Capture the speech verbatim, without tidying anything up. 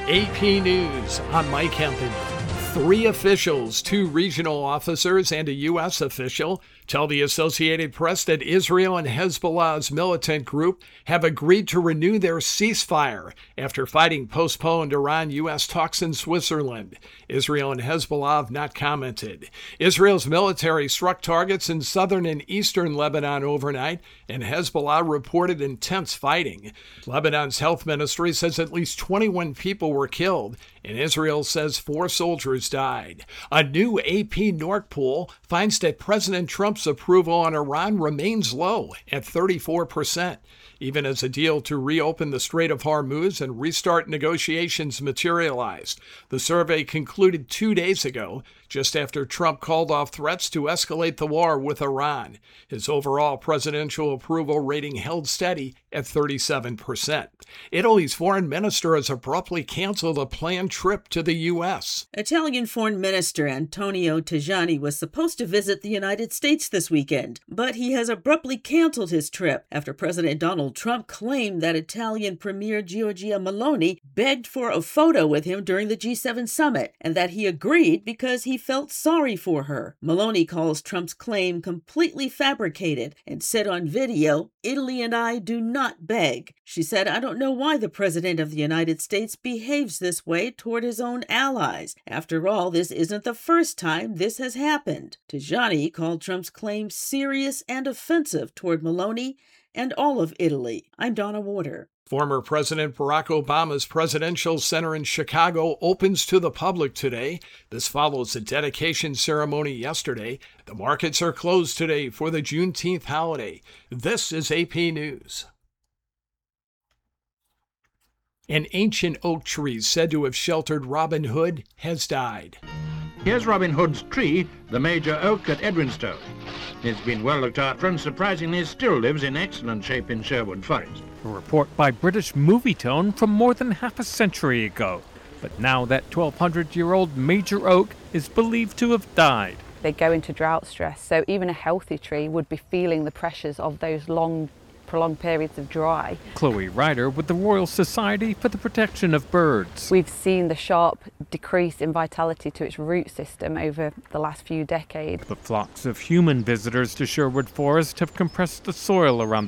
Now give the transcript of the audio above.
A P News, I'm Mike Hempen. Three officials, two regional officers and a U S official, tell the Associated Press that Israel and Hezbollah's militant group have agreed to renew their ceasefire after fighting postponed Iran-U S talks in Switzerland. Israel and Hezbollah have not commented. Israel's military struck targets in southern and eastern Lebanon overnight, and Hezbollah reported intense fighting. Lebanon's health ministry says at least twenty-one people were killed, and Israel says four soldiers died. A new A P Nork poll finds that President Trump's approval on Iran remains low at thirty-four percent, even as a deal to reopen the Strait of Hormuz and restart negotiations materialized. The survey concluded two days ago, just after Trump called off threats to escalate the war with Iran. His overall presidential approval rating held steady at thirty-seven percent. Italy's foreign minister has abruptly canceled a planned trip to the U S. Italian Foreign Minister Antonio Tajani was supposed to visit the United States this weekend, but he has abruptly canceled his trip after President Donald Trump claimed that Italian Premier Giorgia Meloni begged for a photo with him during the G seven summit, and that he agreed because he felt sorry for her. Meloni calls Trump's claim completely fabricated and said on video, "Italy and I do not beg." She said, "I don't know why the President of the United States behaves this way toward his own allies. After all, this isn't the first time this has happened." Tajani called Trump's claim serious and offensive toward Meloni and all of Italy. I'm Donna Warder. Former President Barack Obama's presidential center in Chicago opens to the public today. This follows a dedication ceremony yesterday. The markets are closed today for the Juneteenth holiday. This is A P News. An ancient oak tree said to have sheltered Robin Hood has died. Here's Robin Hood's tree, the major oak at Edwinstowe. It's been well looked after and surprisingly still lives in excellent shape in Sherwood Forest. A report by British Movietone from more than half a century ago. But now that twelve hundred year old major oak is believed to have died. They go into drought stress, so even a healthy tree would be feeling the pressures of those long, prolonged periods of dry. Chloe Ryder with the Royal Society for the Protection of Birds. We've seen the sharp decrease in vitality to its root system over the last few decades. But flocks of human visitors to Sherwood Forest have compressed the soil around the